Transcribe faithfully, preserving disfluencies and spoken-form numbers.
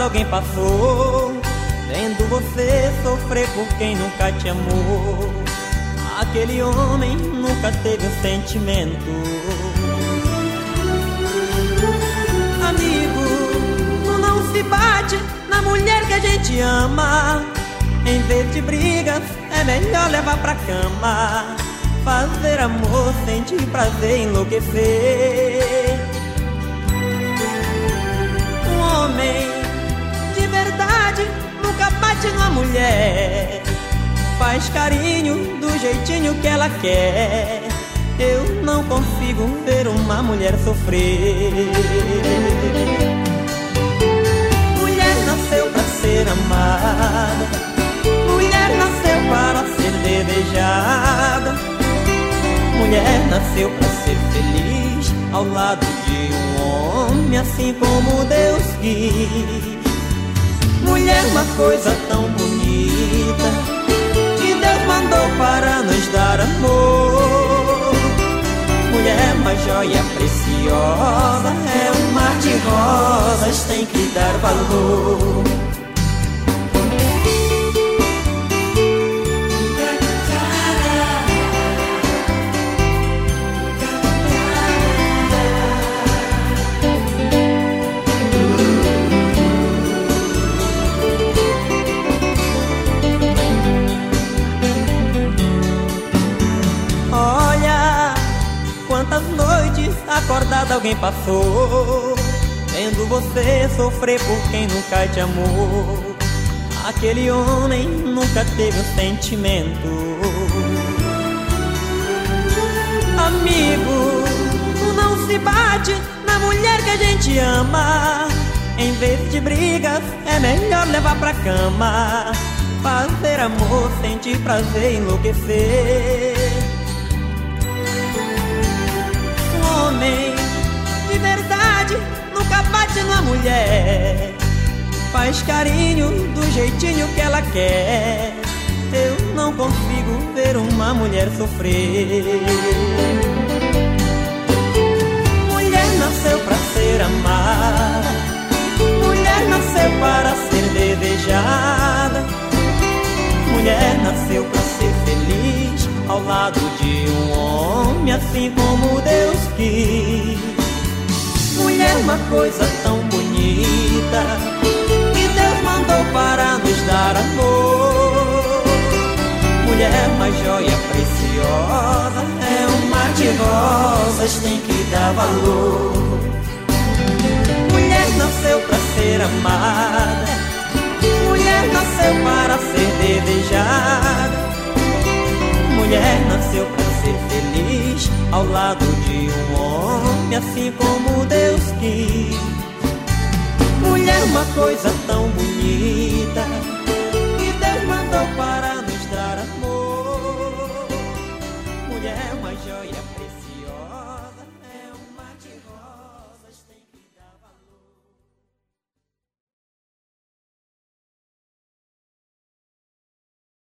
acordado alguém passou, vendo você sofrer por quem nunca te amou. Aquele homem nunca teve um sentimento. Amigo, tu não se bate na mulher que a gente ama. Em vez de brigas, é melhor levar pra cama. Fazer amor, sentir prazer, enlouquecer. Um homem de verdade nunca bate numa mulher. Faz carinho do jeitinho que ela quer. Eu não consigo ver uma mulher sofrer. Mulher nasceu pra ser amada, mulher nasceu para ser desejada. Mulher nasceu pra ser feliz ao lado de um homem, assim como Deus quis. Mulher, uma coisa tão bonita, que Deus mandou para nos dar amor. Mulher, uma joia preciosa, é um mar de rosas, tem que dar valor. Quantas noites acordada alguém passou, vendo você sofrer por quem nunca te amou. Aquele homem nunca teve um sentimento. Amigo, tu não se bate na mulher que a gente ama. Em vez de brigas, é melhor levar pra cama. Fazer amor, sentir prazer, enlouquecer. Homem de verdade nunca bate numa mulher. Faz carinho do jeitinho que ela quer. Eu não consigo ver uma mulher sofrer. Mulher nasceu pra ser amada, mulher nasceu para ser desejada. Mulher nasceu pra ser feliz ao lado de um homem, assim como Deus quis. Mulher, uma coisa tão bonita, que Deus mandou para nos dar amor. Mulher, uma joia preciosa, é um mar de rosas, tem que dar valor. Mulher nasceu pra ser amada, mulher nasceu para ser desejada. Mulher nasceu pra ser feliz ao lado de um homem, assim como Deus quis. Mulher, uma coisa tão bonita,